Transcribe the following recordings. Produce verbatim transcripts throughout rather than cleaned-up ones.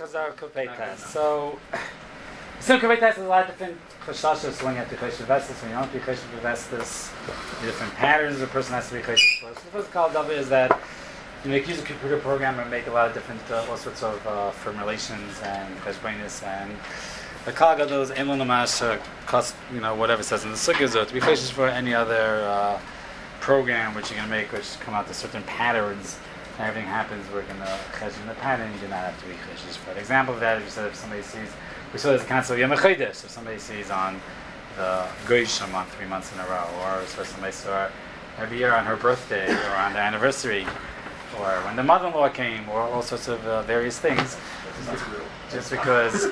Chazar Kupeitas. So, Simcha Kupeitas is a lot of different chashashas when you have to be Chesed Vestas, when you don't have to be Chesed Vestas, the different patterns the person has to be Chesed for. So, the first call of is that you make use of a computer program and make a lot of different, uh, all sorts of uh, formulations and cheshbonis and the call of those Ein Lo Namash, cost, you know, whatever it says in the Sukkah, or to be Chesed for any other uh, program which you're going to make, which come out to certain patterns. And everything happens, we're going to chesed in the pattern, you do not have to be chesed for it. Example of that is, you said if somebody sees, we saw there's a concept of Yom HaChodesh, if somebody sees on the Goyish month three months in a row, or if somebody saw every year on her birthday, or on their anniversary, or when the mother-in-law came, or all sorts of uh, various things, just because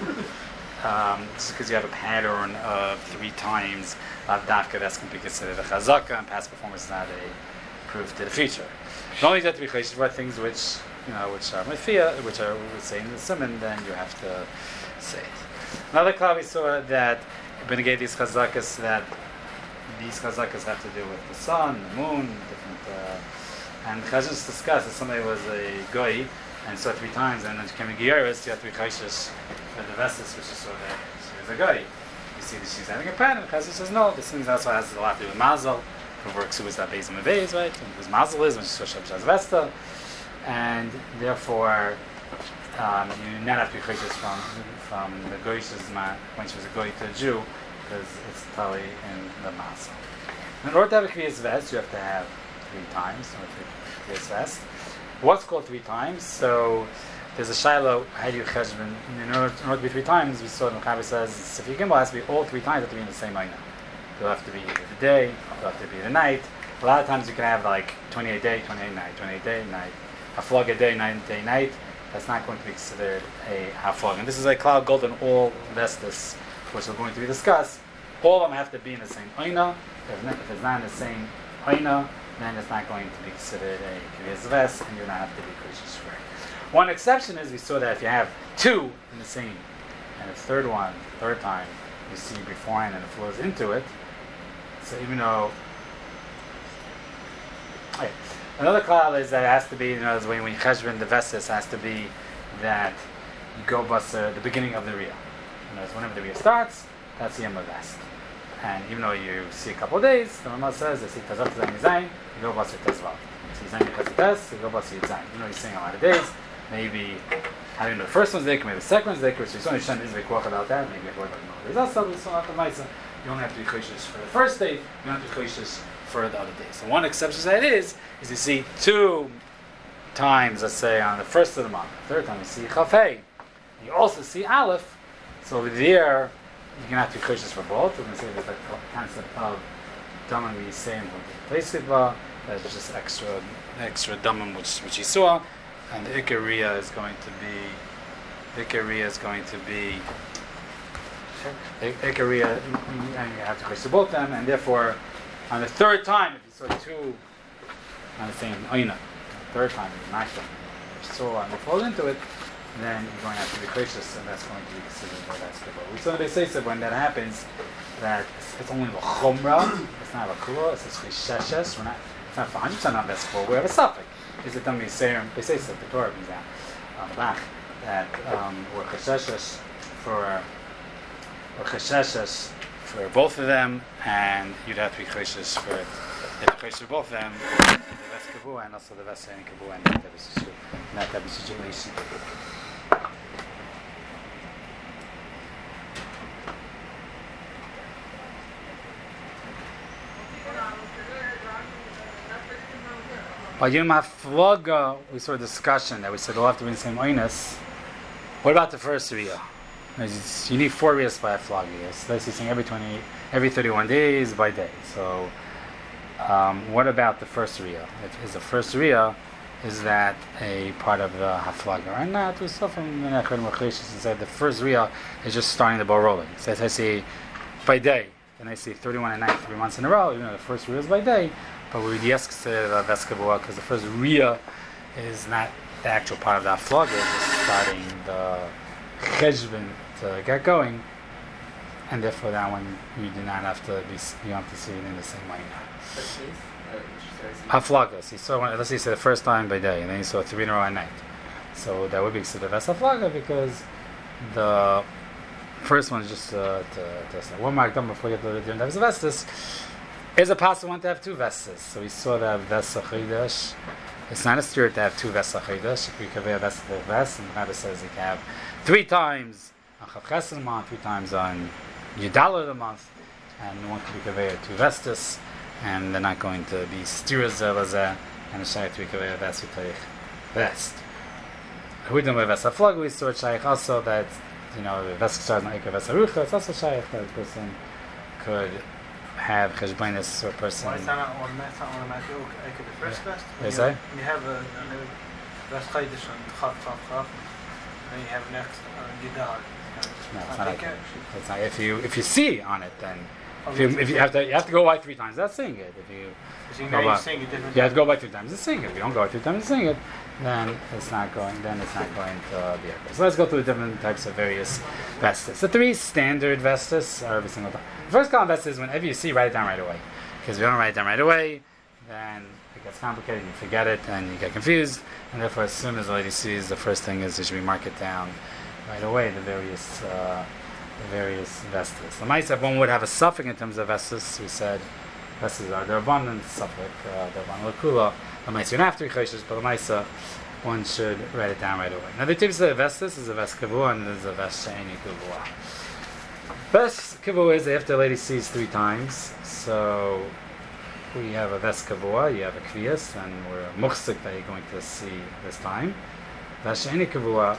um, just because you have a pattern of three times of dafka, that's going to be considered a chazaka, and past performance is not a proof to the future. Not only that to be chesed for things which, you know, which are mafia, which are we would say in the simon, then you have to say it. Another cloud we saw that Ben gave these chazakas that these chazakas have to do with the sun, the moon, different. Uh, and Chazans discussed that somebody was a goy and saw three times, and then she came in Geiris, you have to be chesed for the vestas, which is so that she was a goy. You see that she's having a pattern. Chazan says no. This thing also has a lot to do with mazel. Who works with that base and base, right? And whose mazel is when she shows up as Vesta, and therefore um, you not have to be chesed from from the goyish's man when she was a goy to a Jew, because it's totally in the mazel. In order to have a kriyas vest, you have to have three times. In order to kriyas vest, what's called three times? So there's a shiloh. How do you cheshbon? In order, in order to be three times, we saw the Mechaber says Sifri Gimel has to be all three times have to be in the same ayna. It'll have to be either the day, it'll have to be the night. A lot of times you can have like twenty-eight day, twenty-eight night, twenty-eight day, night. Haflag a day, night, day, night. That's not going to be considered a haflag. And this is a cloud gold in all vestas, which we're going to be discussed. All of them have to be in the same oina. If it's not in the same oina, then it's not going to be considered a kriyas vest, and you're not have to be gracious for it. One exception is we saw that if you have two in the same, and the third one, third time, you see beforehand and it flows into it. So even though, okay. Another klal is that it has to be, you know, when when you cheshbon the vestas has to be that you go bus uh, the beginning of the riyah. You know, whenever the riyah starts, that's the yom vest. And even though you see a couple of days, the Rama says they see tazat zayin zayin, you go bus your tezval. So zayin tez, you go bus your zayin. You know, you're seeing a lot of days. Maybe I don't know the first one's there, maybe the second one's there. So you only shouldn't be about that. Maybe you about the Rizal, so not the Maisa. You don't have to be chesed for the first day. You don't have to be chesed for the other days. So one exception to that is, is you see two times, let's say on the first of the month, the third time you see Chafei. You also see Aleph. So over there, you're going to have to be chesed for both. We're going to say there's the concept of Damam we say in the Plesiva. That's just extra, extra Damam which which you saw, and the Ikariya is going to be, the Ikariya is going to be. Ikariya, and you have to chesed both them, and therefore, on the third time, if you saw two on the same oina, the third time you match them, you saw and you fall into it, then you're going to have to be chesed, and that's going to be considered by that skibah. We saw they say so when that happens, that it's, it's only a chumrah, it's not a kula, it's a chesheshes. We're not, it's not one hundred percent on this for. We have a suffix. Is it done they say they say so the Torah brings out on the back that um, we're chesheshes for. Or chesheshes for both of them, and you'd have to be cheshes for it. If you cheshes for both of them, the vest kavu and also the vest saying kavu and that type of situation. By Yom HaFlaga, we saw a discussion that we said we'll have to be in the same oinus. What about the first riyah? You need four riyahs by a flag. Yes, let's see, every twenty, every thirty-one days by day. So, um, what about the first riyah? If is the first riyah, is that a part of the haflaga or not? We saw from Menachem Mecheshes said the first riyah is just starting the ball rolling. So as I see by day, then I see thirty-one and nine three months in a row. Even though the first riyah is by day, but we yes say the veskavua because the first riyah is not the actual part of the haflaga. It's just starting the cheshbon to get going, and therefore that one you do not have to be, you don't have to see it in the same way. Haflagas. You saw one, let's say you said the first time by day, and then you saw three in a row at night. So that would be Ksiv Vesa Flaga because the first one is just uh, to, to say one mark done before you get to the different types of vestas. Is a possible one to have two vestas. So we saw that Vesa Chidash. It's not a steward to have two Vesa Chidash. If we could have a Vesa Ves, and the Rebbe says you can have three times on Chav Chesed a month, three times on Yudala a month, and one could be Kaveh two Vestas, and they're not going to be steers Zelazeh, and the Shaykh to be Kaveh Ves V'Teich Vest. We don't have Vesa Flag, we saw Shaykh also that, you know, the Vesa Kshar not Eika Vesa Rucha, it's also Shaykh that a person could have Cheshbainis or a person. Why is that not automatic? Automatic Eika the first Vest? What you say? You have a Vest Chaydish on Chav Chav Chav, and then you have next Yudala. No, it's not like it's not. If you if you see on it, then if you, if you have to you have to go by three times. That's saying it. If you so you, go by, sing it different you have to go by three times. It's sing it. If you don't go by three times, it's sing it. Then it's not going. Then it's not going to be okay. So let's go through the different types of various vestas. The three standard vestas are every single time. The first column vestas is whenever you see, write it down right away. Because if you don't write it down right away, then it gets complicated. You forget it and you get confused. And therefore, as soon as the lady sees, the first thing is you should be mark it down right away, the various uh, the various vestas. The Maisa, one would have a suffix in terms of vestas. We said vestas are their abundant suffix, uh, their abundant lakula. The Maisa, you don't have to be choshes, but the Maisa, one should write it down right away. Now, the types of vestas is a ves kavua and there's a ves sheini kavua. Ves kavua is after the lady sees three times. So we have a ves kavua, you have a kviyas, and we're muchsik that you're going to see this time. Ves sheini kavua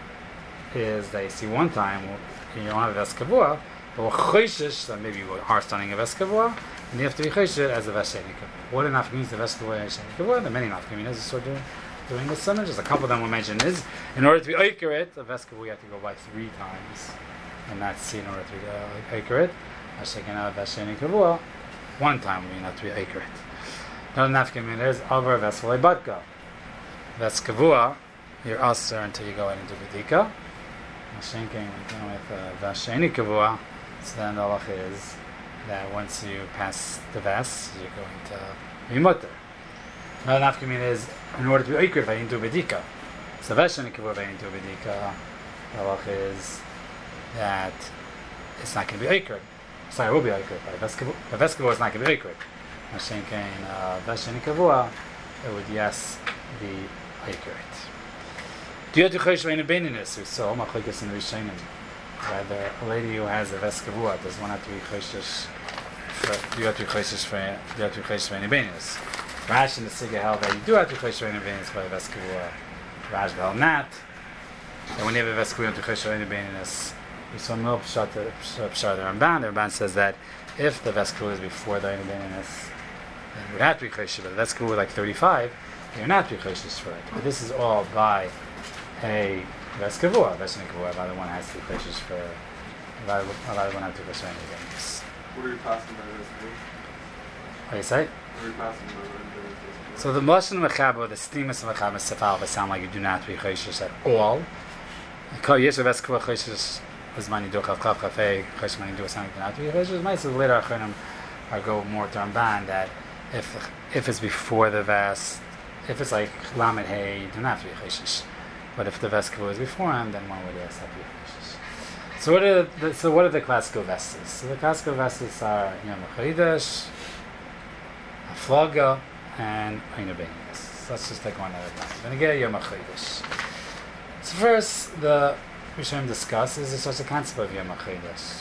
is that you see one time, you don't have a ves kavua, but we're choshish, that maybe you are studying a ves kavua, and you have to be choshish as a ves sheini kavua. What enough means the ves kavua and sheini kavua? There are many enough means as we're doing, doing this summer. Just a couple of them we'll mention is, in order to be accurate, a ves kavua you have to go by three times, and that's see in order to be uh, accurate. Hashekana ves sheini kavua, one time we have to be accurate. Another nafkamin is over ves v'leibadka. Ves kavua, you're usher until you go into bedika. Mashenking, we're dealing with uh, ves sheini kavua, so then the halach is that once you pass the ves, you're going to be mutter. Another nafkamin is in order to be oiker v'yintu bedika. So ves sheini kavua v'yintu bedika, the halach is that it's not going to be oiker. Sorry, it will be oiker. But ves kavua is not going to be oiker. Mashenking, ves sheini kavua, it would yes be oiker. Do you have to chosh ve'inu beininus? We saw machlokes in the Rishonim. Rather, a lady who has a ves kavua does one have to be choshish. Do you have to be choshish for? Do you have to be chosh ve'inu beininus? Rash in the Siga held that you do have to chosh ve'inu beininus by a ves kavua. Rash held not. And when you have a ves kavua, you have to chosh ve'inu beininus. We saw no pshat pshat the Ramban. The Ramban says that if the ves kavua is before the ve'inu beininus, then you would have to be choshish. But the ves kavua like thirty-five, you're not to be choshish for it. But this is all by a ves kavua, ves sheini kavua. Rather, one has to be choshish for. Rather, one has to be choshish for. What are you passing by ves kavua? What do you say? What are you passing by ves kavua? So the Moshe Mechaba, the steamus of Mechaba Sefal, sound like you do not be choshish at all. Kol yesh ves kavua choshish is mani do chav chav chafei choshish mani do sound like you do not be choshish. Ma'aser later Achronim are go more to Ramban that if if it's before the ves, if it's like lamed hey, you do not have to be choshish. But if the ves kavua is before him, then one would yes have to be choshish. So what are the so what are the classical vestas? So the classical vestas are Yom HaChodesh, Aflaga, and Einu Beininus. So let's just take one at a time. We're going to get Yom HaChodesh. So first, the Rishonim discuss is there such a concept of Yom HaChodesh.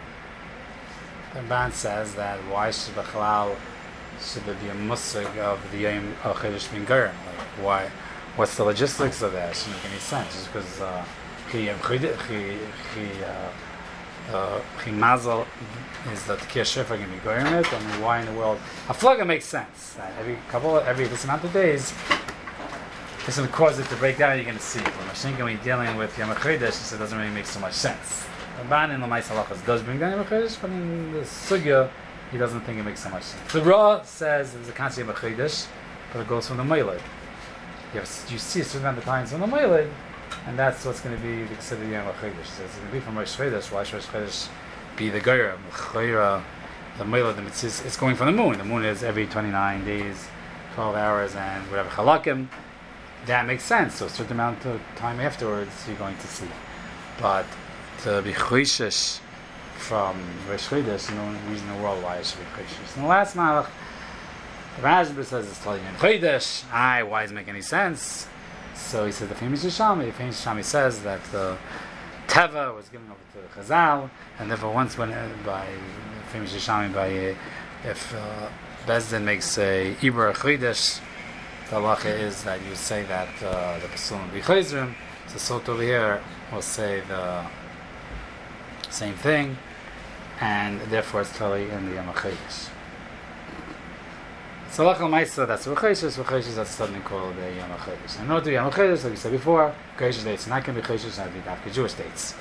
The Ramban says that why should Bechalal should there be a musig of the Yom HaChodesh being Gerim? Like why? What's the logistics of that? It shouldn't make any sense. Just because he he mazel is that the Kiyah Shofar going to be going it, and why in the world? A flaga makes sense. Right? Every couple, every this amount of days, this will cause it to break down. You're going to see. When Mashinka, when you're dealing with Yom HaChodesh, it doesn't really make so much sense. Ramban in the Ma'is Halachos does bring down Yom HaChodesh, but in the Sugya, he doesn't think it makes so much sense. The Ra says there's a concept of HaChodesh, but it goes from the Moiled. You, have, you see a certain amount of times on the Moiled, and that's what's going to be considered Yom HaChodesh. It's going to be from Rosh Chodesh. Why should Rosh Chodesh be the Geira? The Moiled, it's, it's going from the moon. The moon is every twenty-nine days, twelve hours, and whatever Chalakim. that makes sense. So a certain amount of time afterwards, you're going to see. But to be choishish from Rosh Chodesh, there's no reason in the world why it should be choishish. And the last malach, the Rashba says it's telling you in Chodesh. Aye, why does it make any sense? So he says the famous Yishami. The famous Yishami says that the Teva was given over to the Chazal, and therefore once when uh, by the famous Yishami by uh, if uh, Bezdin makes a Ibra Chodesh, the halacha is that you say that uh, the Pesulim will be Chayzrim. So Sot over here will say the same thing, and therefore it's totally in the Yom HaChodesh. So Lachal Maisa, that's V'choshes, V'choshes, that's something called the Yom HaChodesh. And in order to be Yom HaChodesh, like we said before, Chodesh dates are not going to be Chodesh, it's going to be Dafka Jewish dates.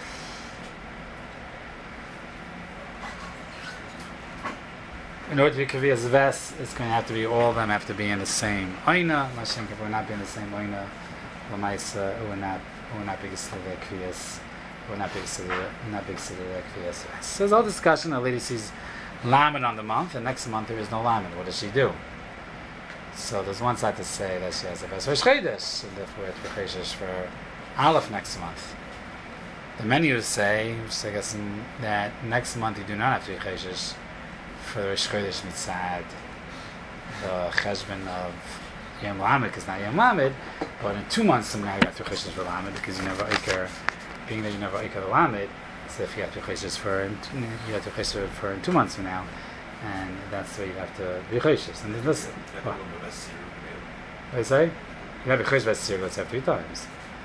In order to be Kaviyas Ves, it's going to have to be, all of them have to be in the same Oina. Mashem, if we're not be in the same Oina, Lamaisa, it would not, it would not be Gesidah Kriyas, it would not be Gesidah, not be Gesidah Kriyas Ves. So there's all discussion, the lady sees Lamed on the month, and next month there is no Lamed. What does she do? So there's one side to say that she has a Ves Rosh Chodesh, and therefore it's Chodesh for Aleph next month. The many say, which I guess in, that next month you do not have to be Chodesh for the Rosh Chodesh Mitzad, the Cheshbon of Yom Lamed, because not Yom Lamed, but in two months from now you have to Chodesh for Lamed, because you never Iker, being that you never Iker the Lamed, so if you have to Chodesh for, in, you have to Chodesh for in two months from now, and that's where you have to be Chodesh. And listen, what? What do you say? You have a Chodesh Vesir, let's have three times.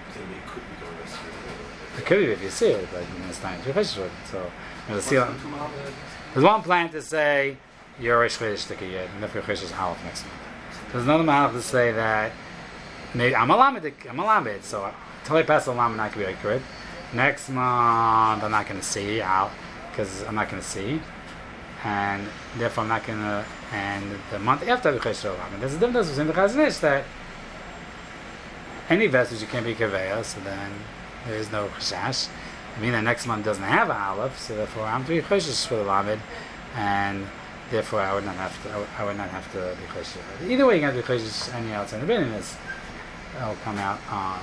It could be if you see it, but you know, it's time to be Chodesh for it. So, there's, there's one plan to say you're Rosh Chodesh Tikiyed, and therefore Chodesh is Aleph next month. There's another malach to say that maybe I'm a lamed, I'm a lamed, so until I pass the lamed, I'm not going to be accurate. Next month, I'm not going to see out because I'm not going to see, and therefore I'm not going to. And the month after the Chodesh lamed, there's a difference between the Chazon Ish that any vestige you can't be kaveya, so then there is no chashash. I mean, the next month doesn't have an aleph, so therefore I'm to be chodesh for the lamed, and therefore I would not have to. I would, I would not have to be chodesh. Either way, you have to be chodesh any outside the binyan. Is it'll come out on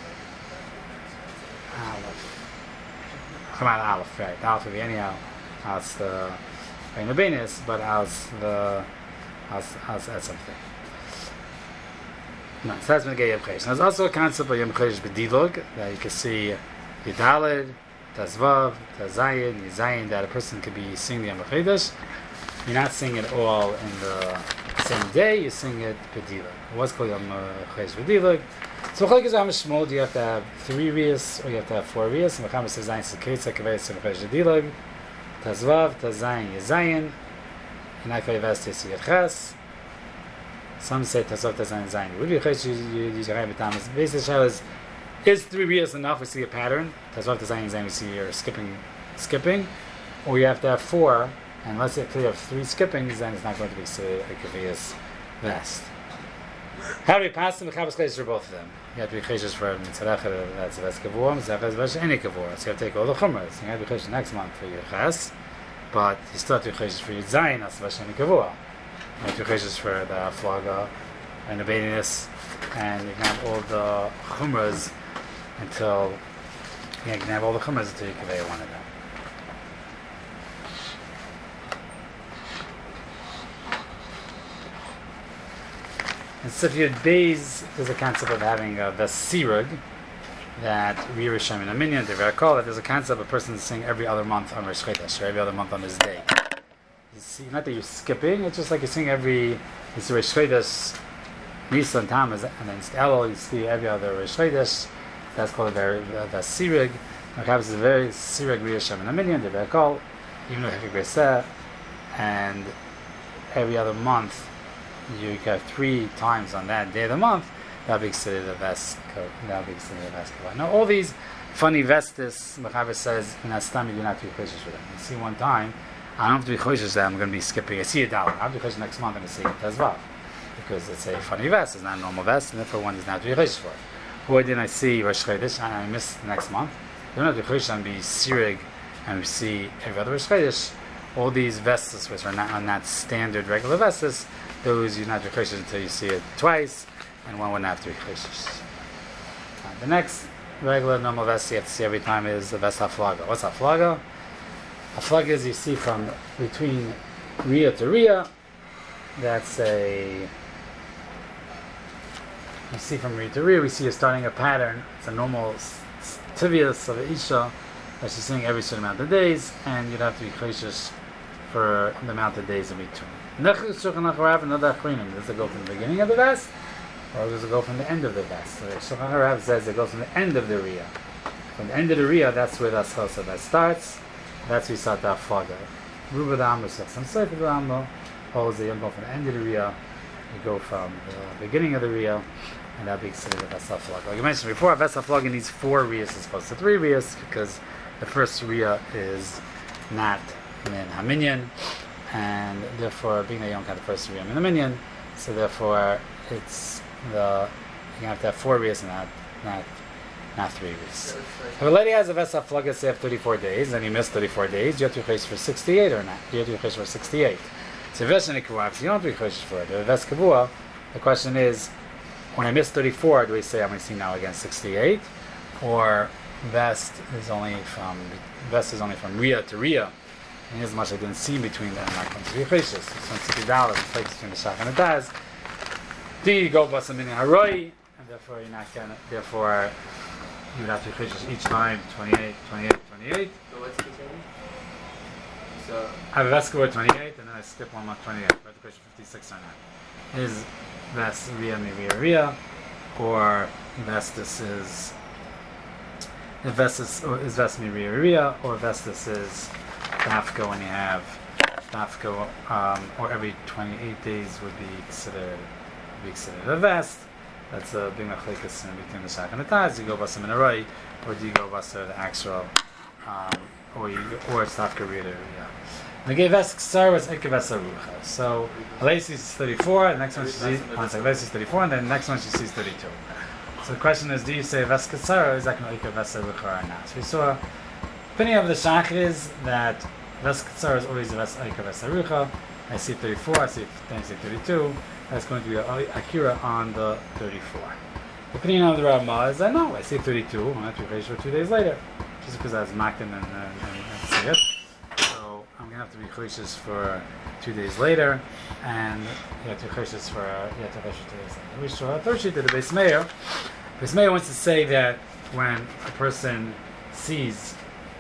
aleph. Come out aleph, right? The aleph will be anyhow. As the in the binyan, but as the as as as something. No, so that's when you get Yom Chodesh. There's also a concept of Yom Chodesh b'dilog that you can see Yidalid, Tazvav, Tazayin, Yizayin, that a person could be singing the Yom Chodesh. You're not singing it all in the same day, you sing it b'dilog. What's called Yom Chodesh b'dilog? So Chodesh is Shmuel, do you have to have three riyas or you have to have four riyas? And Mechama says Zayin Seketza Kaveis Yom Chodesh b'dilog, Tazvav, Tazayin, Yizayin, and I Kavevas Tesiyat Ches. Some say Tazov Tazayin Zayin. Would be Chodesh Yisrael B'Tamas. Basically, the shell is, is three riyas enough? We see a pattern. Tazov Tazayin Zayin, we see you're skipping, skipping, or you have to have four. And let's say if you have three skippings, then it's not going to be so a kavias vest. How do we pass them? Mechabas Chodesh for both of them. You have to be Chodesh for Mitzarech, that's a vest kavur, Mitzarech is vest any kavur. So you have to take all the chumras. You have to be Chodesh next month for your ches, but you still have to be Chodesh for your zayin, that's vest any kavur. You have to be Chodesh for the flaga and the baitiness, and you can have all the chumras until, yeah, you can have all the chumras until you convey one of them. In Sifyud Beis, there's a concept of having a vesirug that we Rishon in a minyan, they very call it. There's a concept of a person saying every other month on Rosh Chodesh, or every other month on his day. You see, not that you're skipping, it's just like you're saying every, you see Rosh Chodesh, Nisan, Tammuz, and then it's Elul, you see every other Rosh Chodesh. That's called a very uh, vesirug. Perhaps it's a very sirug Rishon in a minyan, they very call, even though Hekik Beiseh, and every other month. You have three times on that day of the month, that'll be considered a vest. That'll be considered a vest. Now, all these funny vestis, Mechaber says, in Astam, you do not have to be chodesh for them. You see, one time, I don't have to be chodesh that I'm going to be skipping. I see a dollar. I have to be chodesh next month, and I see it as well. Because it's a funny vest, it's not a normal vest, and therefore one does not have to be chodesh for it. Why didn't I see Rosh Chodesh, and I missed the next month? You don't have to be chodesh and be sirig, and we see every other Rosh Chodesh. All these vestis, which are not, are not standard regular vestis, those you're not chodesh until you see it twice, and one wouldn't have to be chayshish. Uh, the next regular normal vest you have to see every time is the vest haflaga. What's haflaga? Haflaga is you see from between Riyah to Riyah. That's a you see from Riyah to Riyah. We see you're starting a pattern. It's a normal tivius of an isha that she's seeing every certain amount of days, and you'd have to be chayshish for the amount of days in between. Does it go from the beginning of the vest, or does it go from the end of the vest? So the Shulchan Aruch says it goes from the end of the Riyah. From the end of the Riyah, that's where the Aschos of vest starts. That's where you start the Haflaga. Ruba the Amr, some Sefer the Amr, holds that you go from the end of the Riyah, you go from the beginning of the Riyah, and that'll be considered a vest Haflaga. Like I mentioned before, a vest Haflaga needs four Riyahs as opposed to three Riyahs, because the first Riyah is not min haminyan, and therefore being that you don't count the first Riyah min haminyan, so therefore it's the you have to have four Riyahs and not not not three Riyahs. If a lady has a vest haflaga say of thirty-four days and you miss thirty-four days, you have to be chayshish for sixty-eight or not. You have to be chayshish for sixty-eight. So vest and kavua, if you don't have to be chayshish for it. The vest kavua, the question is, when I miss thirty-four, do we say I'm going to see now again sixty-eight, or vest is only from vest is only from Riyah to Riyah? And as much I didn't see between them, I'm not going to be chayshish. So it's sixty dollars, the place between the shach and the taz. Do you go basa min haroi, and therefore you're not going to, therefore you would have to be chayshish each time, twenty-eight, twenty-eight, twenty-eight. So what's the thing? So I have a vest kavua twenty-eight, and then I skip one month twenty-eight. I have to chayshish fifty-six or not. Is vest Riyah mi Riyah Riyah, or vestus is if vestus is vest mi Riyah Riyah, or vestus is dafka when you have dafka, um, or every twenty-eight days would be considered would be considered a vest. That's a big machlekes in between the shach and the taz. You go basa min haroi, or do you go basa the actual, um, or you or it's dafka Riyah Riyah. The gay vest ksar was ikke vest arucha. So a lady sees thirty-four, the next one she sees one second, lady sees thirty-four, and then the next one she sees thirty-two. So the question is, do you say vest ksar or is that going to ikke vest arucha or not? So we saw opinion of the shach is that vest ksar is always a vest ikke vest arucha. I see thirty-four, I see then I see thirty-two. That's going to be a akira on the thirty-four. The opinion of the Ramah is that no, I see thirty-two, I'm going to have to be for two days later, just because that's makdim and, and, and see it. So I'm going to have to be chayshish for two days later, and you have to be chayshish for you have to be chayshish two days later. We saw a third sheet to the Beis Meir. Beis Meir wants to say that when a person sees,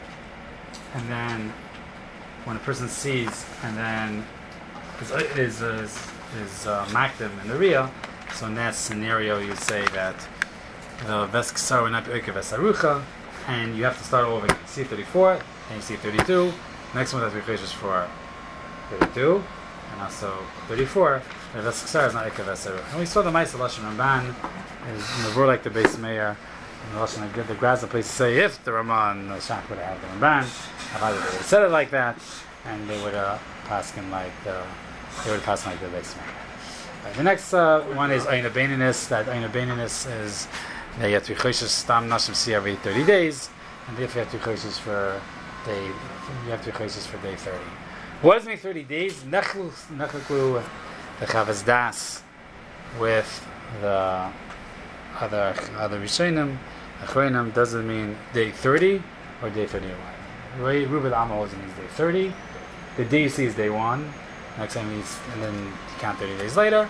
and then when a person sees, and then is is is, is uh, makdim in the Riyah, so in that scenario you say that the vest ksar would not be ikke vest arucha, and you have to start all over again. You see thirty-four, and you see thirty-two. Next one has to be chayshish for thirty-two, and also thirty-four. The vest ksar is not ikke vest arucha. And we saw the Ma'aseh Lashon Ramban is in the word like the Beis Meir. And the Lashon the Graz the place to say if the Ramah and the Shach would have had the Ramban, they would have said it like that, and they would have passed him like the they would have passed him like the Beis Meir. Right, the next uh, one is Aina Baininus. That Aina Baininus is that you have to be chayshish stam nashim see every thirty days, and if you have to be chayshish for day, you have to be chayshish for day thirty. What does it mean thirty days? Nechlu nechlu the chavas das with the other other rishonim. Achronim doesn't mean day thirty or day thirty-one. Right? Rubel Amma always means day thirty. The day you see is day one. Next time means, and then you count thirty days later.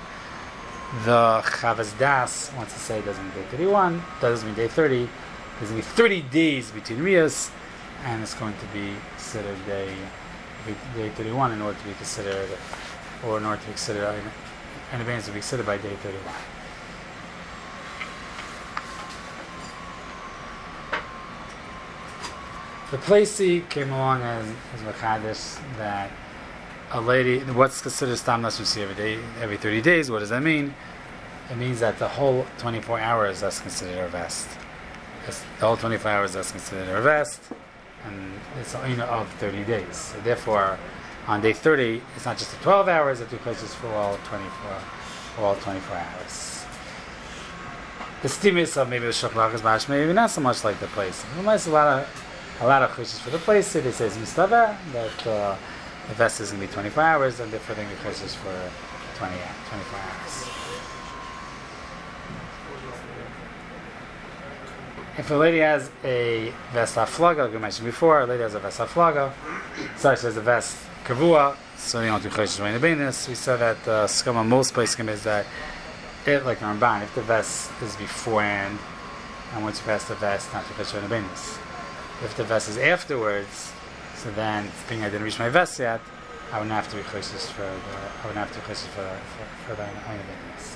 The Chavas Das wants to say it doesn't mean day thirty-one, doesn't mean day thirty. There's going to be thirty days between Riyas, and it's going to be considered day day thirty-one in order to be considered, or in order to be considered, in advance to be considered by day thirty-one. The Placey came along as as Machadish that a lady, what's considered Stam Nashim see every day, every thirty days, what does that mean? It means that the whole twenty-four hours that's considered a vest. It's the whole twenty-four hours that's considered a vest, and it's a unit of thirty days. So therefore, on day thirty, it's not just the twelve hours that two places for all twenty-four, for all twenty-four hours. The stimus of maybe the Shochlachas Bash, maybe not so much like the place. There's a lot of a lot of chushes for the place. They say it's mistaver that uh, the vest is going to be twenty-four hours, and therefore they chushes for twenty, twenty-four hours. if a lady has a vest haflaga, like we mentioned before, a lady has a vest haflaga, sorry, she has a vest kavua, so you don't do chodesh shvayne beinis. We said that uh, skama most places is that if, like Ramban, if the vest is beforehand, and once you pass the vest, not to chodesh shvayne beinis. If the vest is afterwards, so then being I didn't reach my vest yet, I wouldn't have to be chodesh for the I wouldn't have to be chodesh for for, for the shvayne beinis.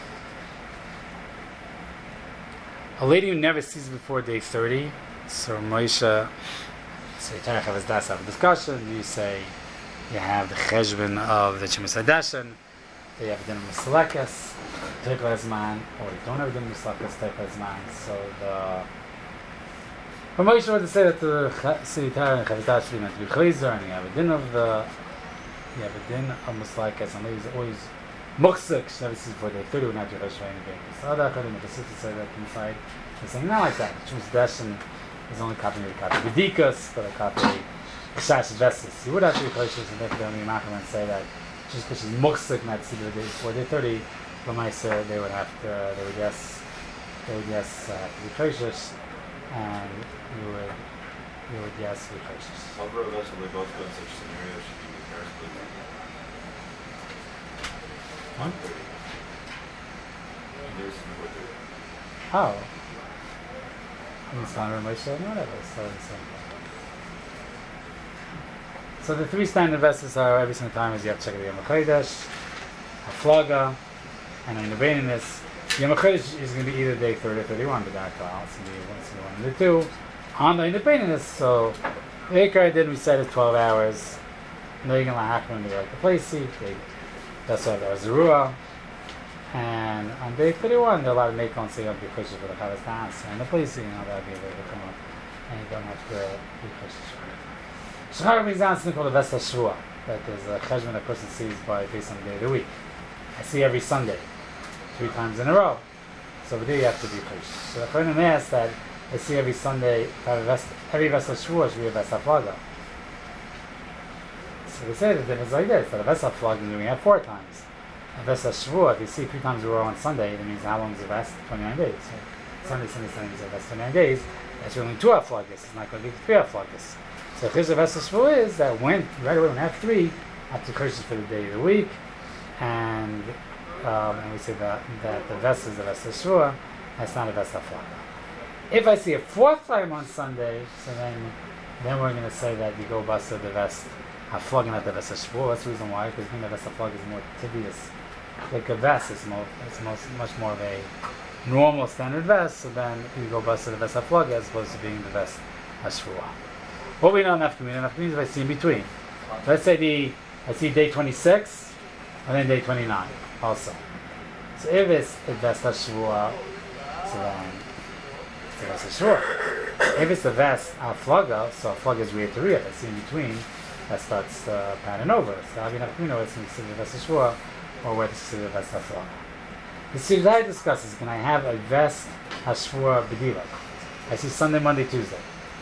A lady who never sees before day thirty, so Moshe, so you have his das have a discussion. You say you have the cheshbon of the Shemus Hadashin, you have the din of Mislekas, take Zman, or you don't have the din of Mislekas, take Zman. So the but Moshe wanted to say that the city Torah and Chavis Dashin meant to be chayzer, and you have a din of the you have a din of Mislekas, and ladies always Muksuk, she never sees before day thirty, would not do Chodesh Shvayne beinis. So other Achadim, the sister said that inside, they're saying not like that. Shemus Hadashin is only copying the copy B'dikas, but a copy Kshash Vesses. You would have to be Chodesh, and therefore the only Macham and say that just because she's Muksuk not to see the day before day thirty, L'maisa they would have to, they would yes, they would yes uh, have to be Chodesh, and you would, you would yes be Chodesh. How about us when they both go in such scenarios? Should you be careful? Huh? There's no way Oh. And it's not Moshe and whatever, so the same thing. So the three standard vessels are every single time is you have to check the Yom HaChodesh, Haflaga, and then the Beininus. Yom HaChodesh is going to be either day thirty or thirty-one, but that's all. It's going to be once in the one and the two. On the Beininus, so the Ikar did we said is twelve hours. No, you're going to have to do like the place seat. That's why there was Zerua. And on day thirty-one, there are a lot of Meikon saying you'll be pushed for the Chavis dance. And the police, you know, that'll be able to come up. And you don't have to be pushed for it. Shachar brings down something called the Vesta Shvua. That is a cheshbon a person sees by based on the day of the week. I see every Sunday, three times in a row. So over there you have to be pushed. So the Chachamim asks that I see every Sunday, have a vest, every Vesta Shvua should be a Vesta Flaga. So they say that the difference is like this, that a Vesta Flaga is doing it four times. A Vesta Shvua, if you see three times in a row on Sunday, that means how long is the Vest? twenty-nine days. So Sunday, Sunday, Sunday is a Vest twenty-nine days. That's only two Aflagas. It's not going to be three Aflagas. So if there's a Vesta Shvua is that when, right away when I have three, I have to curse for the day of the week. And um, and we say that, that the Vesta is the Vesta Shvua, that's not a Vesta Flaga. If I see a fourth time on Sunday, so then then we're going to say that you go bust the Vest. I'm flogging at the Vesta Shvua. That's the reason why, because being the Vesta Flag is more tedious. Like a vest is more, it's most, much more of a normal standard vest, so then you go bust to the Vesta Flag as opposed to being the Vesta Shvua. What we know in Nafkamina, Nafkamina is if I see in between. So let's say the, I see day twenty-six, and then day twenty-nine also. So if it's the Vesta Shvua, so then it's the Vesta Shvua. If it's the Vest Flaga, so Flaga is Riyah to Riyah, I see in between, that starts uh, pattern over. So I'll be enough to know it's considered the Vesta Shvua or whether it's considered the Vesta Flaga. The Sirdai discusses, can I have a Vest Hashvua B'diva? I see Sunday, Monday, Tuesday.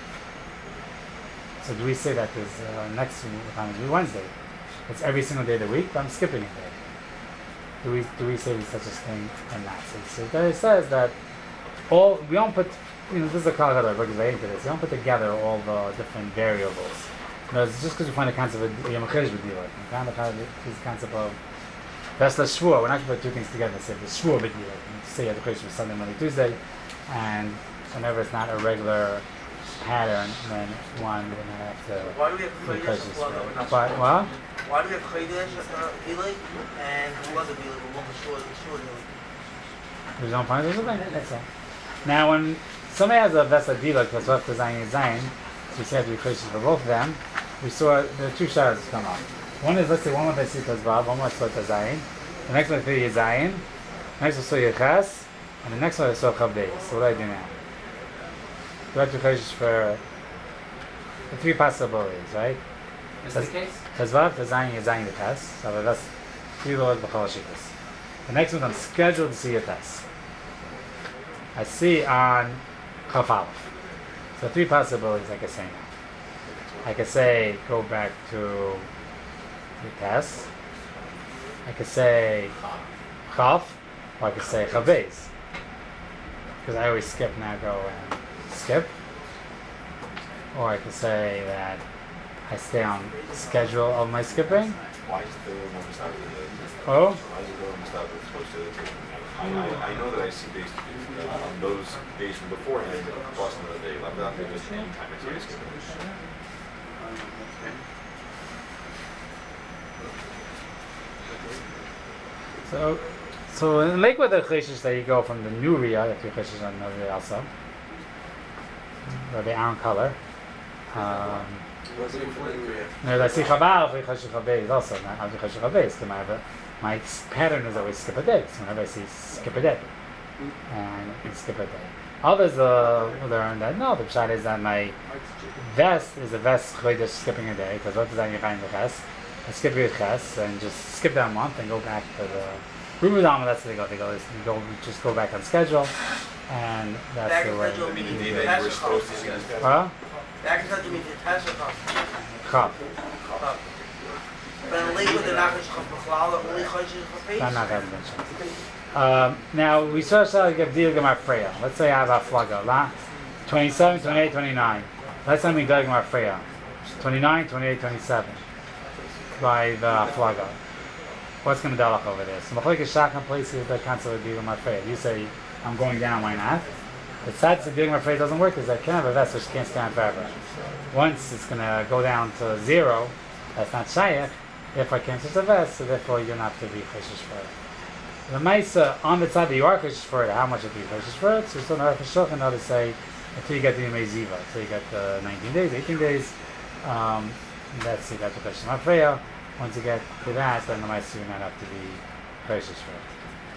So do we say that is uh, next time will be Wednesday? It's every single day of the week, but I'm skipping a day. Do we do we say there's such a thing or not? So Sirdai says that all we don't put, you know, this is a Kal Gadol, because I into this. We don't put together all the different variables. No, it's just because we find a concept of Yom HaChodesh B'diva. We found this concept of Vesta Shvua. We're not going to put two things together and say the Shvua B'diva. You say you have the Chodesh for Sunday, Monday, Tuesday, and whenever it's not a regular pattern, then one would have to. Why do we have Chodesh Shvua? But what? Why do we have Chodesh Ilay and who was it Ilay? But one was Shvua Ilay. There's no point. There's a thing. That's all. Now, when somebody has a Vesta B'diva, that's what the Zayin is Zayin. So we say to be Chodesh for both of them. We saw the two shadows come up. One is, let's say, one with Besit Vav, one with Sot Zayin. The next one is Three Zayin. The next one is Soy Ches. And the next one is Sof Chavdei. So what do I do now? Do I have to Chodesh for the three possibilities, right? Is that the case? Tezvav, Tezayin, Yezayin, Ches. So that's three laws B'chol Shitas. The next one I'm scheduled to see a test. I see on Chaf Aleph. So three possibilities I can say now. I could say go back to the test. I could say Chaf, or I could say Chavez. Because I always skip now, go and skip, or I could say that I stay on schedule of my skipping. Why is the one start with the? Oh. Why is the one start with supposed to? I, I, I know that I see based uh, on those days from beforehand across another day. I'm not going to just any time I see a skip. So, so in the Lakewood, the cheshish that you go from the new Riyah, if you cheshish on the Riyah also, or the Aaron color. Um, no, I see Chabal for cheshish Chabez also. Not for cheshish Chabez. My my pattern is always skip a day. So whenever I see skip a day, and it's skip a day. Others uh, learn that no, the pshat is that my vest is a vest chodesh skipping a day, because what does that mean in the vest? I skip your ches and just skip that month and go back to the Ramadan. That's where they go. They go. They go. Just go back on schedule, and that's Back the on way. schedule I mean, the means day the that you were Tasha supposed to Chaf. see the skip. Huh? Back on schedule means the Tasha Chaf. Chaf. Chaf. But in Lakewood, they're not Cheshish Chaf B'chlal, they're only Cheshish Chaf. I'm not having mentioned. Um, now we start to give deal Gemar Freya. Let's say I have a flaga. La, twenty-seven, twenty-eight, twenty-nine. Let's say we do Gemar Freya. twenty-nine, twenty-eight, twenty-seven. By the flaga. What's going to dalach over there? So Machlekes Shachar places the concept of deal Gemar Freya. You say I'm going down. Why not? The sad thing deal Gemar Freya doesn't work is I can't have a vest which can't stand forever. Once it's going to go down to zero, that's not shaykh. If I can't touch the vest, so therefore you don't have to be cheshish for it. The Maisa, on the side that you are cheshish for it, how much of you cheshish for it? So it's on Aruch HaShulchan, and others say until you get the Yemei Ziva, until you get the nineteen days, eighteen days. Um, that's you got the cheshish Mafreya. Once you get to that, then the Maisa you not have to be cheshish for it.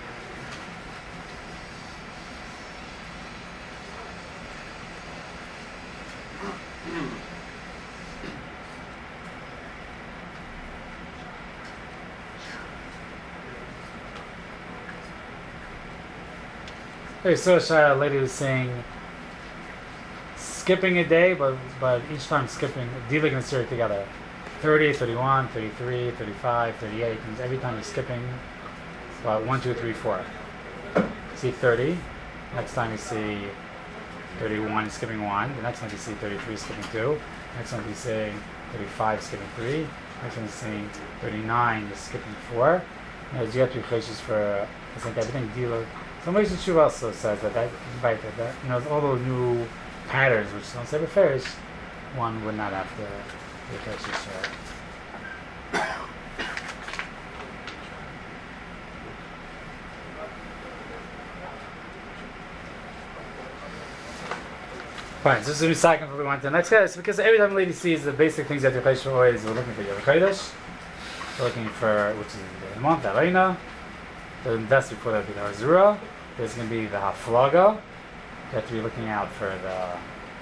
Okay, so a lady was saying skipping a day, but but each time skipping, dealing and series together. thirty, thirty-one, thirty-three, thirty-five, thirty-eight, and every time you're skipping, well, one, two, three, four. See thirty, next time you see thirty-one, you're skipping one, the next time you see thirty-three, skipping two, next time you see thirty-five, skipping three, next time you're seeing thirty-nine, you're skipping four. You know, you have to be cautious for, I think everything dealer. So Moshe Tshuva also says that, that, right, that, that you know, all those new patterns which don't say beferish, one would not have to be cautious for it. Fine, so this is the second before we want to the next guy. It's because every time a lady sees the basic things that you're for always, we're looking for Yom Kodesh, we're looking for, which is the month, the Reina. The invest before that be the Azura. There's going to be the Haflaga. You have to be looking out for the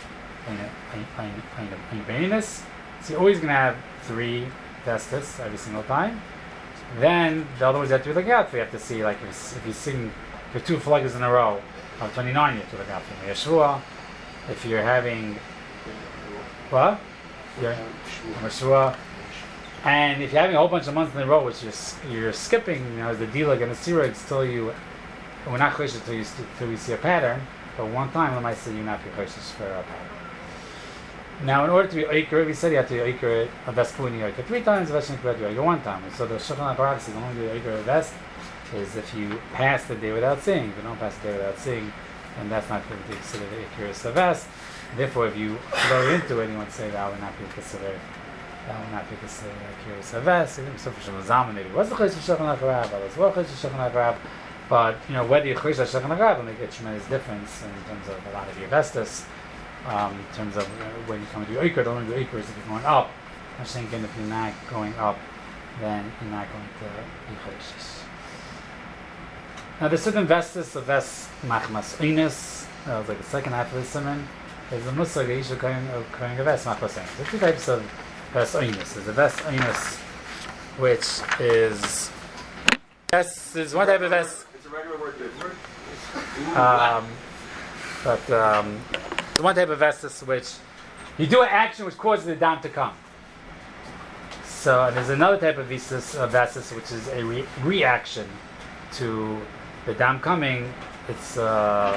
Painus. So you're always going to have three vestas every single time. Then the other ones you have to be looking out for. You have to see, like, if, if you sing for two flagas in a row of twenty-nine, you have to look out for Yeshua. If you're having what? You're Yeshua. And if you're having a whole bunch of months in a row, which you're, you're skipping, you know, as the dilag and the sirag, still you, we're not choshesh until you until we see a pattern. But one time, I might say you're not choshesh for a pattern. Now, in order to be oiker, we said you have to be oiker a vest puni oiker three times, a vest oiker one time. And so the Shulchan Aruch says the only way to oiker a vest is if you pass the day without seeing. If you don't pass the day without seeing, then that's not going to be considered oiker as a vest. Therefore, if you flow into it, you want to say that would not be considered. That would not be considered curious a vest. So for Shulchan maybe was the Chodesh Shulchan Aruch, but it was the Chodesh Shulchan Aruch. But you know whether you Chodesh Shulchan Aruch will make a tremendous difference in terms of a lot of your vestas. Um, in terms of uh, when you come to do Iker, the only do Iker is if you're going up. I'm saying if you're not going up, then you're not going to be Chodesh. Now there's certain vestas, the vest Machmas Einis, that was like the second half of the sermon. There's a Musag that you should carrying a vest Machmas Einis. There's two types of vest Einis. There's a vest Einis, which is vest. There's one type of vest. It's a regular word. Um, but um, there's one type of vestus which you do an action which causes the dam to come. So and there's another type of vestus, uh, vestus which is a re- reaction to the dam coming. It's uh,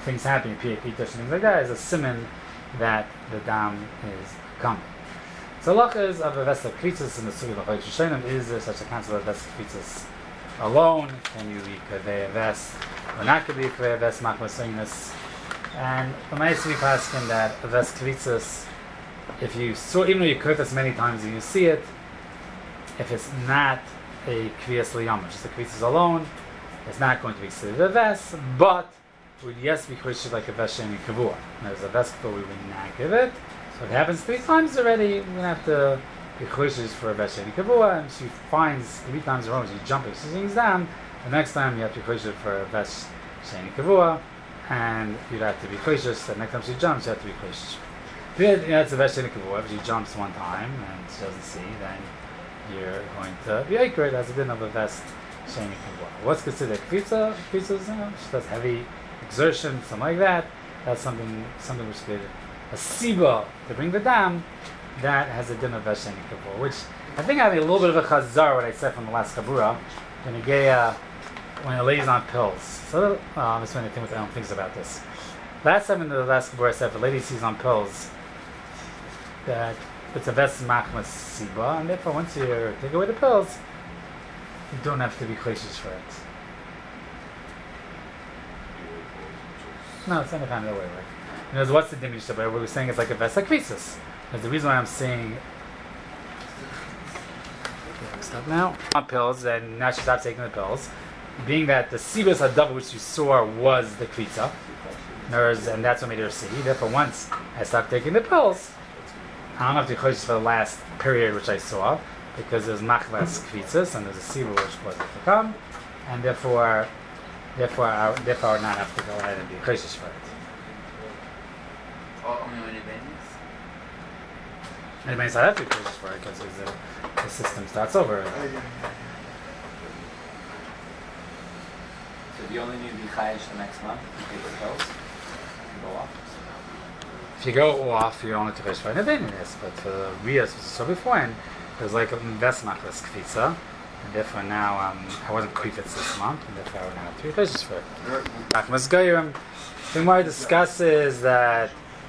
things happening, piyuk, itush, and things like that, is a simon that the dam is coming. So halachas of a vest of kvitzas in the sugi of Rishonim, is there such a concept of vest of kvitzas alone? Can you be kaveh vest or not be kaveh vest machmasinus? And the Ma'aseh we pass in that a vest kvitzas, if you saw, even though you could this many times and you see it, if it's not a kviyas liyam, just a kvitzas alone, it's not going to be considered a vest, but would yes be kvished like a vest sheni kavua. There's a vest but we would not give it. So if it happens three times already, we're going to have to be kvished for a vest sheni kavua, and she finds three times in a row, she jumps, she sings down, the next time you have to be kvished for a vest sheni kavua, and you'd have to be kvished, the next time she jumps, you have to be kvished. If it's a vest sheni kavua, if she jumps one time and she doesn't see, then you're going to be accurate as a din of a vest sheni kavua. What's considered kvitza? Kvitza is, you know, she does heavy exertion, something like that. That's something something which is a siba to bring the dam that has a din of vest sheni kavua, which I think I have a little bit of a chazar what I said from the last kabura when a gay uh, when a lady's on pills. So uh, I'm just trying to think what Ellen thinks about this. Last time in the last kabura I said if a lady sees on pills that it's a vest machmas siba, and therefore once you take away the pills, you don't have to be chayshish for it. No, it's not a kind of way, right? You know, what's the diminish of it? What we're saying is like a vest akvisis. Because the reason why I'm saying okay, stop now on pills, and now she stopped taking the pills, being that the sibas hadav which you saw was the kvitza, and that's what made her see. Therefore, once I stopped taking the pills, I don't have to be chayshish for the last period which I saw, because there's machvas kvitzas and there's a siba which was to come, and therefore, therefore, I, therefore, I would not have to go ahead and be chayshish for it. Only when it bends? It means I have to be chayshish for it because the, the system starts over. So do you only need to be chayish the next month to take the pills and go off? If you go off, you only have to chayshish for it. But for the Rias, which is so beforehand, there's like an investment machlas kvitza, and therefore now um, I wasn't kvitz this month, and therefore I would not have to be chayshish for it. Machmas goyim. The thing I discusses that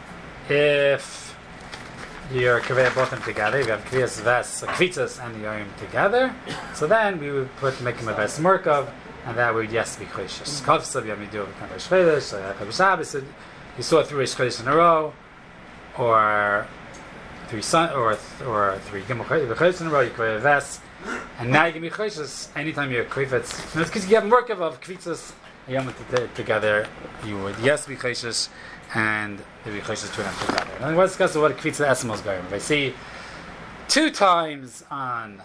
if you're kaveh both them together, you have kviyas ves, kvitzas and the yoyim together, so then we would put make him a ves murkav, and that would yes be chayshish. Kavsav yamidu v'kan Rosh Chodesh, you saw three Rosh Chodesh in a row, or three sun or or three gimel chodesh in a row, you kaveh ves, and now you can be chayshish anytime you're kvitz. And it's because you have murkav of kvitzas and yom together, you would yes be chayshish, and they be chayshish to them together. And let's discuss what kvitza esmos going. If I see two times on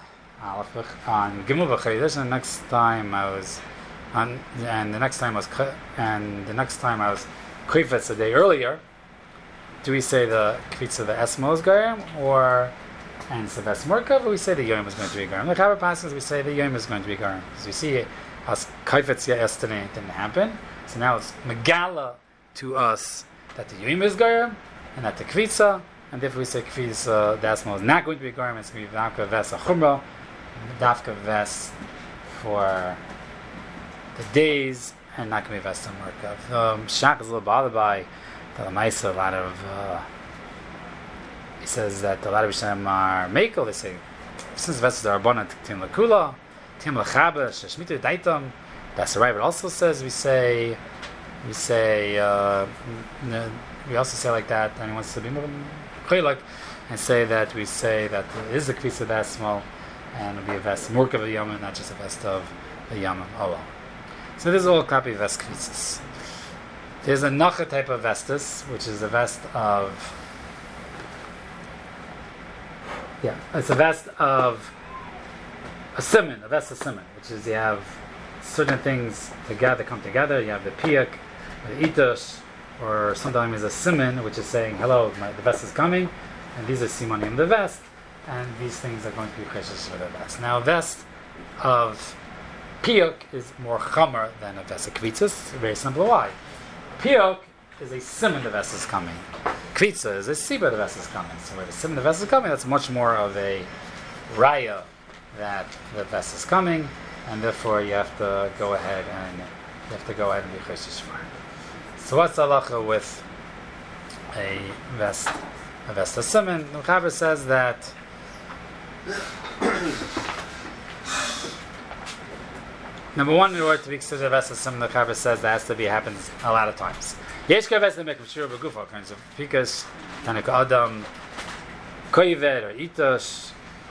on gimel v'chodesh, and the next time I was on, and the next time I was and the next time I was kvitz a day earlier. Do we say the kvitza the esmos garim, or and it's the best murkav, or we say the yom is going to be garim? Like our passages, we say the yom is going to be garim because we see us kvitz yesterday it didn't happen, so now it's megala to us that the yom is garim and that the kvitza, and therefore we say kvitza the esmos is not going to be garim. It's going to be dafka ves a chumra, dafka ves for the days, and not going to be ves a murkav. Um, Shach is a little bothered by the Lamaisa, a lot of uh, he says that a lot of Rishonim are mekel. They say since vesses are abundant, tim lakula, tim lachaber, sheshmitu daitam. That's right. But also says we say we say uh, we also say like that. And he wants to be chaylak and say that we say that it is a kvitza dasmal and it'll be a vest murk of the yom, not just a vest of the yom. Oh well. So this is all copy vest kvitzas. There's a nacha type of vestus, which is a vest of yeah, it's a vest of a simon, a vest of simon, which is you have certain things together come together. You have the piyuk, the itush, or sometimes a simon, which is saying hello, my, the vest is coming, and these are simonim of the vest, and these things are going to be precious for the vest. Now, a vest of piyuk is more chamer than a vest of kvitzas. Very simple. Why? Piyuk is a simon the vest is coming. Kvitza is a siba the vest is coming. So where the simon the vest is coming, that's much more of a raya that the vest is coming, and therefore you have to go ahead and you have to go ahead and be chayshish for it. So what's the halacha with a vest, a vest of siman? The Mechaber says that number one, in order to be considered a vest of siman, the Mechaber says that has to be happens a lot of times. Yesh vest of mikvah shira b'gufa, kinds of pikas, tanik adam, koyvet or itosh.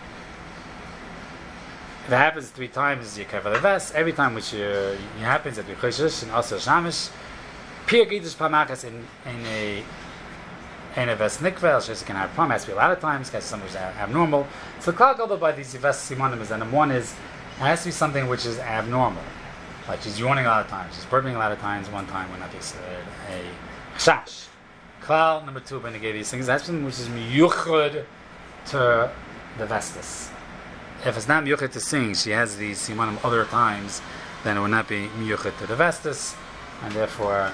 If it happens three times, you cover the vest. Every time which you, it happens, it bechoishes and also shamish. Piyak itosh pamakas in in a in a vest nikvel. She can have a problem. It has to be a lot of times. Because some which are abnormal. So klal gadol by these vest simonim is that number one is it has to be something which is abnormal. Like she's yawning a lot of times, she's burping a lot of times. One time when I think a chash. Klal number two, when they gave these things, that's something which is miyuchad to the vestus. If it's not miyuchad to sing, she has these simanim other times, then it would not be miyuchad to the vestus, and therefore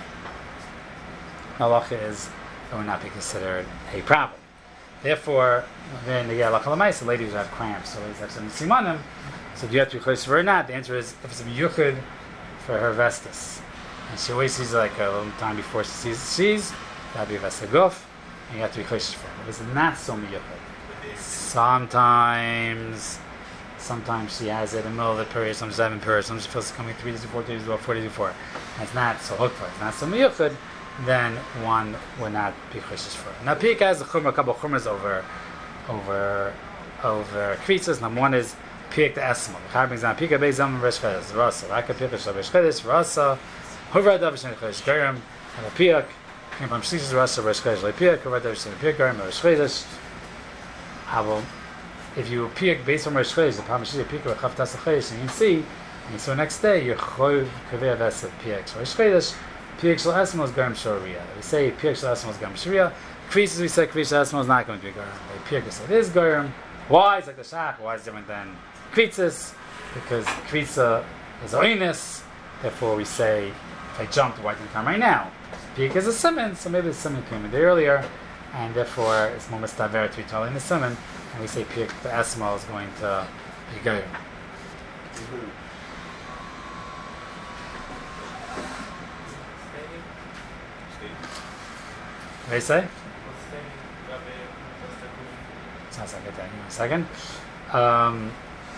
halacha is it would not be considered a problem. Therefore, then the halacha l'maisa, the ladies have cramps, so ladies have some simanim. So do you have to be close for her or not? The answer is if it's a miyuchad for her vestus, and she always sees like a little time before she sees sees, that'd be a vestus guf, and you have to be close for her. If it's not so miyuchad, sometimes. Sometimes she has it in the middle of the period, some seven periods, some she feels it's coming three days before, two days before, four days before. And it's not so hooked for it, it's not so miyuchad, then one would not be choshesh for it. Now, Piyak has a, chumrah, a couple of chumras over, over, over kritzas. Number one is Piyak the Esmol. The Char brings down Piyak Beizam Reshchedes, Rasa, Raka Piyak Reshchedes, Rasa, Hovar Adav Shen Chodesh Gerim, and a Piyak, came from Shlichus Rasa Reshchedes Le Piyak, Hovar Adav Shen Piyak Gerim, Reshchedes. Havel. If you piyak based on Rosh Chodesh, the Pamashir piyak or Chavtas Chodesh, and you see, and so next day you're choiv kaveh ves of piyak Rosh Chodesh, piyak shel esmol is garam sharia. We say piyak shel esmol is garam sharia. Krisis we say krisis esmol is not going to be garam. Piyak is it is garam. Why? It's like the shach. Why is it different than krisis? Because krisa is oinus. Therefore we say if I jumped, why didn't come right now? Piyak is a siman, so maybe the siman came a day earlier, and therefore it's more mistaver to be told in the siman. And we say piyak the esmol is going to be garam. What do you say? Sounds like it. Hang on a second. Um,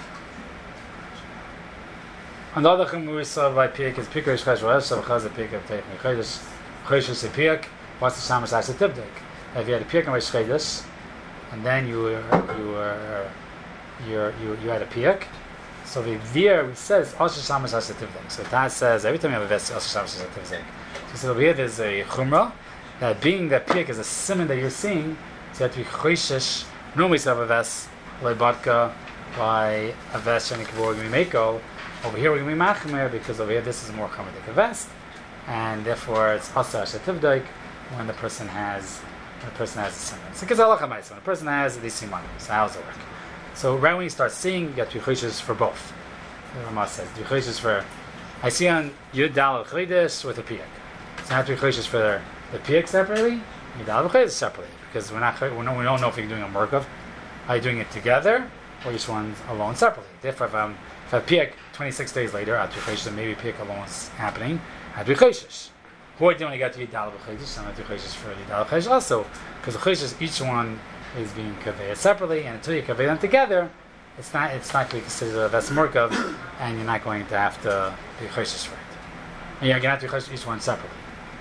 another thing we saw by piyak is piyak rish chesh rosh so because the piyak of teich mechodesh chodesh is piyak. What's the shamash as a tibdik? If you had a piyak and rish chesh, and then you were you were you you you had a piyak. So the there we says also shamash as a tibdik. So that says every time you have a vest also shamash as a tibdik. So over here there's a chumrah. That being that piyak is a simon that you're seeing, so you have to be choishish. Normally, you have a vest leibadka by a vest and we're going to be mako. Over here, we're going to be machmer because over here this is more common than a vest, and therefore it's also shativdaik when the person has when the person has a simon. So because halacha ma'aseh, when a person has these simanim, so how's it work? So right when you start seeing, you have to be choishish for both. The Rama says, "Do choishish for I see on Yud Dal Chodesh with a piyak." So I have to be choishish for the piyak separately, Yudal B'Chodesh separately, because we're not we don't, we don't know if you're doing a merkav. Are you doing it together, or each one's alone separately? Therefore, if I'm if I piyak twenty-six days later, I have to be choishish, maybe piyak alone is happening. I have to be choishish. Who are doing when you get to Yudal B'Chodesh? I have to be choishish for Yudal B'Chodesh also, because the choishish each one is being kaveh separately, and until you kaveh them together, it's not it's not going to be considered a ves merkav, and you're not going to have to be choishish for it. And you're going to have to be choishish each one separately.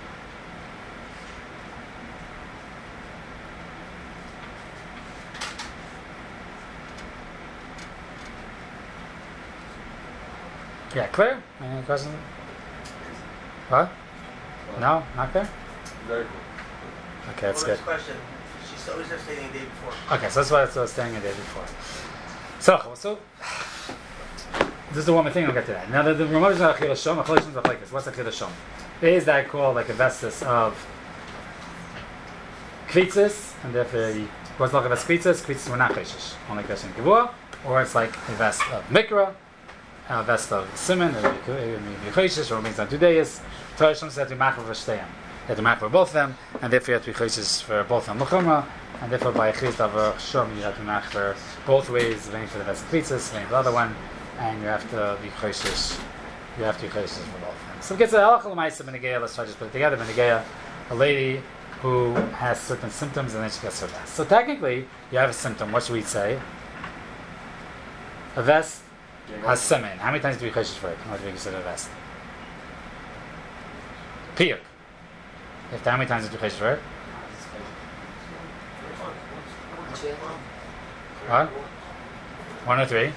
Yeah, clear? Any questions? What? No? Not clear? Very good. Okay, that's Well, good. next question. She's always just staying the day before. Okay, so that's what I was saying the day before. So, so this is the one more thing, I'll get to that. Now, the Ramah is not a chilashom, a chilashom is like this. What's a chilashom? It is that called like a vestus of kritzis, and therefore, what's like a vest kritzis? Kritzis were not cheshish, only cheshish in Gevurah, or it's like a vest of mikra, a vest of simon, or maybe cheshish, or it means not two days. Torah Shem said to be machar for shteyam. You have to machar for both of them, and therefore you have to be cheshish for both of them l'chumrah, and therefore by a chizd of a shom you have to machar both ways, vaying for the vest of kritzis, vaying for the other one, and you have to be cheshish. You have to be cheshish for both of them. So it gets a halacha l'maisa b'negeya. Let's try to just put it together. B'negeya, a lady who has certain symptoms and then she gets her vest. So technically, you have a symptom. What should we say? A vest has semen. How many times do we chayshish for it? How do we consider a vest? Piyuk. If how many times did you chayshish for it? What? One or three?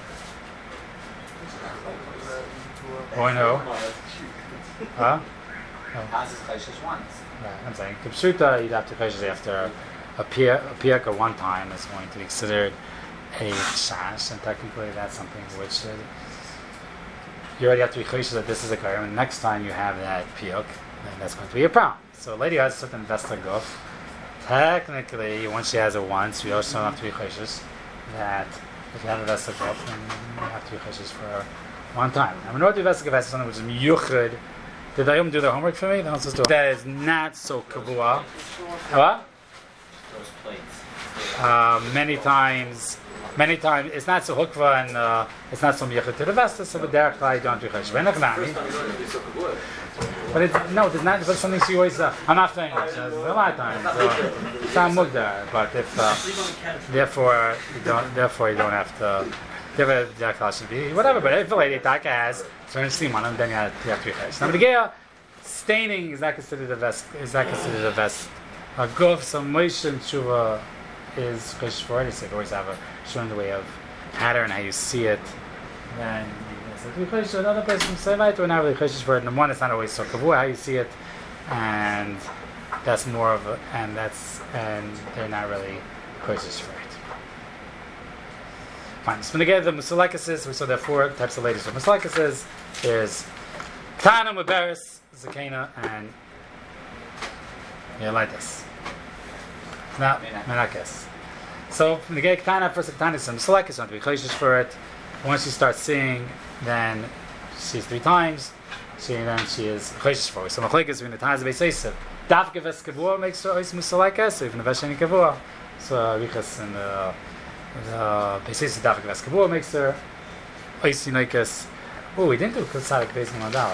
Or no? Huh? How's this chayshish once? Right, I'm saying, Kipshuta, you'd have to chayshish after a piyuk or one time is going to be considered a chash, and technically that's something which uh, you already have to be chayshish that this is a karim, and next time you have that piyuk, then that's going to be a problem. So a lady who has a certain vesta guf, technically, once she has it once, you also have to be chayshish that if you have a vesta guf, then you have to be chayshish for one time. I mean, what do vesta guf is something which is miyuchid. Did they even do their homework for me? They're not supposed to. That is not so kavua. What? Those plates. Uh, many times, many times, it's not so hukva and uh, it's not so miyuchid to the vesta, so with derech klai don't do chayshish. But it's, no, it's not, but something she always, uh, I'm not saying this, uh, a lot of times, uh, it's not mugdar, but if, uh, therefore, you don't, therefore you don't have to, therefore, derech klai should be, whatever, but if the lady taka has, certain steam on them, then you have, you have to be chayshish. Now, the geya, staining is not considered a vest, is not considered a vest. A guf, some motion tshuva is chayshish for it, so you always have a, showing the way of pattern, how you see it, then so another person say right, we're not really chayshish for it. And one, it's not always so kavua how you see it, and that's more of a, and that's and they're not really chayshish for it. Fine. So again, the musalekasis. We saw there are four types of ladies. So musalekasis there's Tana, Muberis, Zakena, and Yelaitis. Now, Menakes. So from the gate Tana, first Tana is some musalekasis. Want to be chayshish for it. Once she starts seeing, then she sees three times. She then she is chayshish for it. So machlekes when the times of beisaysev. Daf geves kavua makes her ois musaleka. So even vesheni kavua. So riches and the the beisaysev daf geves kavua makes her ois yinaikas. Oh, we didn't do kutzarik beis nimadal.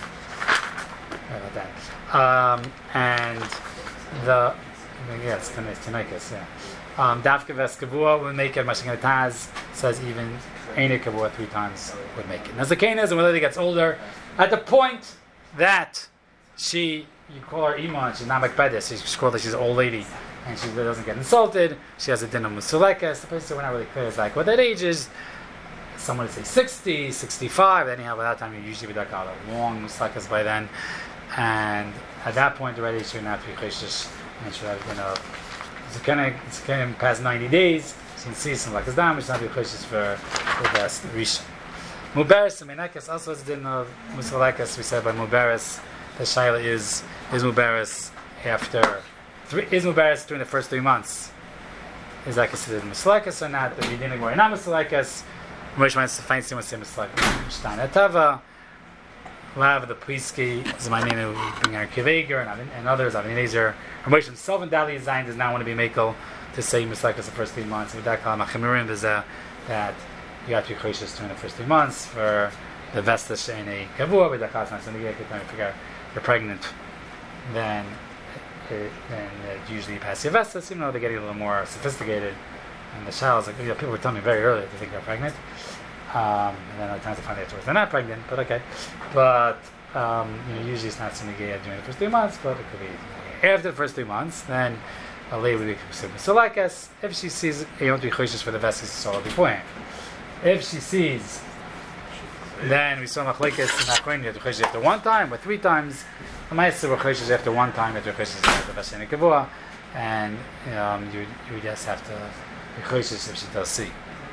About that. Um, and the yes, tinaikas. Yeah. Um, Daf geves kavua would make it. Mashing Taz says even Einik kavua three times would make it. Now Zakena is when the lady gets older, at the point that she, you call her Ima, and she's not makbedis, she's called that she's an old lady, and she doesn't get insulted. She has a din of musulekas. The place that we're not really clear is like what that age is. Someone would say sixty, sixty-five. Anyhow, by that time you usually be like out a long musulekas by then, and at that point already she would not be chayshish, and she would have been a Zakena. Zakena past ninety days. You can see some like this damage, not be chayshish for the best rishon. Muberes and Menakes also is din of musalekes. We said by Muberes, the shaila is is Muberes after three is Muberes during the first three months. Is that considered musalekes or not? The beginning where not musalekes. Moshe wants to find someone say musalekes. Shtana Tava, Lav the Priski, Zmaninu being our Kiveger and and others. Avin Ezer. Moshe himself and Dali Zayin does not want to be makel to say musalekes the first three months. With that kalam achimirim is that you have to be chayshish during the first three months for the vesta she'enei kavua. With that kalam, so you get to figure out you're pregnant, then it, then it usually pass your vestas. Even though they're getting a little more sophisticated, and the child is like, you know, people were telling me very early they think they're pregnant, um, and then other times they find out afterwards they're not pregnant. But okay, but um, you know, usually it's not something during the first three months, but it could be after the first three months. Then a lady would be considered musalekes if she sees you don't be chayshish for the vestas saw beforehand. If she sees, then we saw machlekes in Hakon, you have to chayshish after one time or three times. The ma'aser were chayshish after one time, you have to chayshish after vesheni kavua, and um, you you just have to be chayshish if she does see.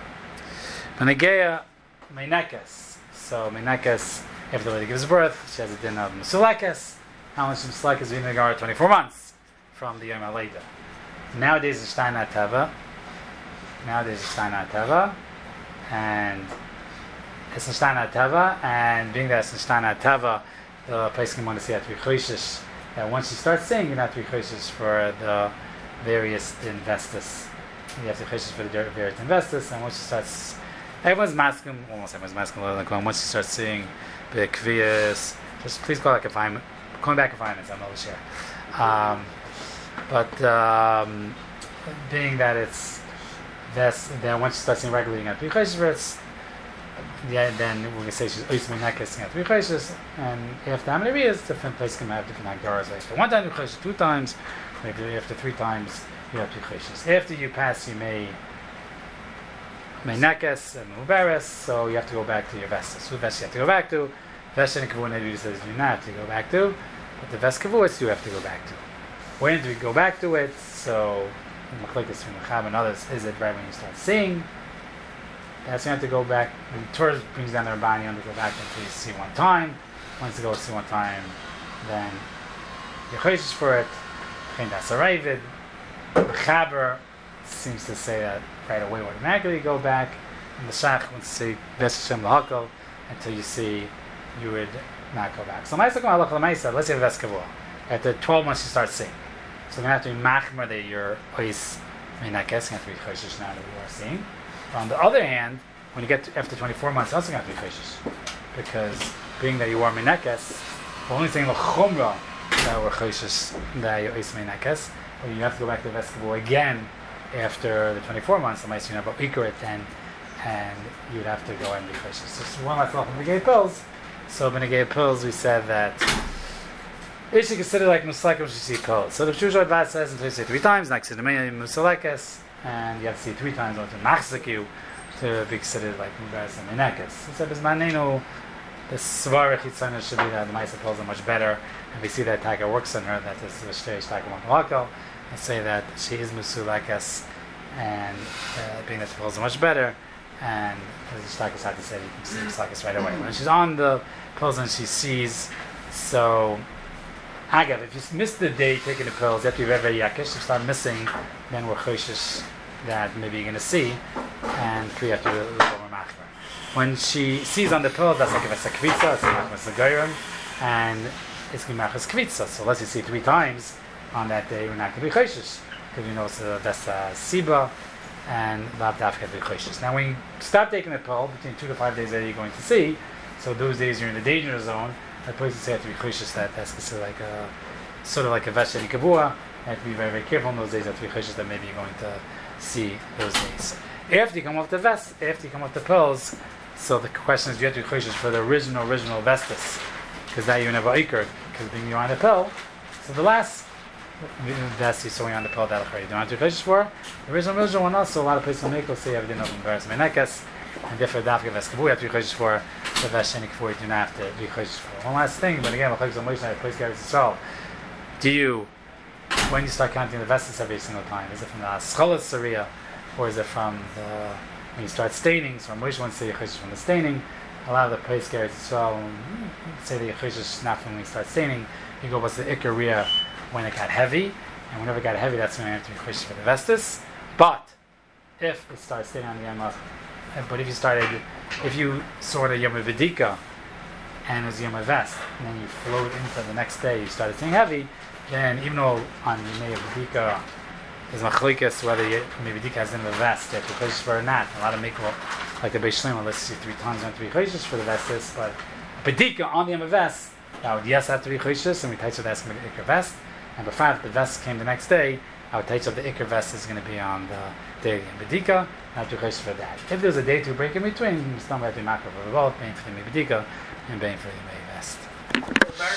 Benegeya Menakes. So Menakes, if the lady gives birth, she has a din of musalekes. How much musalekes is in regard to twenty-four months from the Yom HaLeida. Nowadays it's Shtana Teva. Nowadays it's Shtana Teva. And it's in Shtana Teva, and being that it's in Shtana Teva, the place can want to see that to be chayshish. And once you start saying, you have to be chayshish for the various investors. You have to be chayshish for the various investors, and once you start, everyone's masking, almost everyone's masking, once you start seeing the kviyas, Just please call back in five minutes. Call me back in five minutes. I'm over share. Um, but um, being that it's this, then once she starts seeing regularly, you got three chayshes. Yeah, then we're gonna say she's oismei nekes, you got three chayshes, and after how many years, different places can have different hagdaras. After one time, three chayshes, two times, maybe after three times, you have three chayshes. After you pass, you may may nekes and muberes, so you have to go back to your vestas. Who vestas you have to go back to? Vestas and kavua maybe says you not have to go back to, but the vest kavuas you have to go back to. When do we go back to it? So in Machlekes from Chab and others, is it right when you start seeing? That's you have to go back. The Torah brings down the Rabbani, you have to go back until you see one time. Once you go see one time, then you're choishes for it. That's a ravid. The Chaber seems to say that right away automatically you go back. And the Shach wants to say Ves Hashem L'Hakol until you see you would not go back. So Ma'aseh Kama Halach L'Maaseh, let's say the Ves Kavua. After twelve months you start seeing. So you're going to have to be machmer that you're ois meinakes, you have to be choishes now that you are seeing. On the other hand, when you get to after twenty-four months, you also have to be choishes. Because being that you are meinakes, the only thing l'chumra that we're choishes that you're ois meinakes, but you have to go back to the Ves Kavua again after the twenty-four months, unless you have an ikarit then, and you'd have to go and be choishes. Just one last thought on the gay pills. So in the gay pills, we said that it should consider like musalekes when you see pills. So the Shusha Advat says until you say three times, next to the main musalekes, and you have to see three times or to machzik you to be considered like muberes and menekes. He said, "Bismanenu, the svara chitzana should be that the Ma'aseh pills are much better, and we see that Taka works on her. That this is a shteish Taka Makalakal, and say that she is musalekes, and uh, being that the pills are much better." And as the Shtakas had to say, you can see musalekes right away. When she's on the pills and she sees, so Agav, if you miss the day taking the pills, you have to be very, very yakish. If you start missing, then we're choishes that maybe you're going to see, and we have to do a little more machmer. When she sees on the pills, that's like if it's a kvitza, it's like it's a goyim, and it's going to be machas kvitza. So unless you see three times on that day, we're not going to be choishes, because you know it's a, that's a siba, and lav dafka to be choishes. Now when you stop taking the pill, between two to five days later, you're going to see, so those days you're in the danger zone, the person say have to be choishes that that's considered like a sort of like a veshet and kavua. You have to be very, very careful in those days. You have to be choishes that maybe you're going to see those days. After you come off the vest, after you come off the pills, so the question is, you have to be choishes for the original, original vestus, because now you never ikr, because being you're on the pill. So the last vest you saw you on the pill, that'll you don't have to be choishes for the original, original one. Also, a lot of places will make will say everything of embarrass menekes, and therefore dafka vest kavu, you have to be choishes for the veshenik for you do not have to be choishes for. One last thing, but again, place Yisrael. Do you, when you start counting the vestas every single time, is it from the scholas saria, or is it from the when you start staining? So Moshe wants to say choishes from the staining. A lot of the place Yisrael say the choishes not from when you start staining. You go what's the ikaria when it got heavy, and whenever it got heavy, that's when you have to be choishes for the vestas. But if it starts staining on the end, but if you started, if you saw the Yom Vidika and it was Yom Vest, and then you flowed into the next day, you started seeing heavy, then even though on Yom Vidika there's machlekes whether Yom Vidika has in the vest, if you're choishes for or not. A lot of mikvah, like the Beis Shlomo, let's see three times have to be choishes for the vestes, but Vidika on the Yom Vest, that would yes have to be choishes, and we teach that that's going to be the Iker vest, and the fact the vest came the next day, I would teach that the Iker vest is going to be on the day of Vidika. Have to choice for that. If there's a day to break in between, you still have to be makar for both, paying for the Mibidika and paying for the Meir.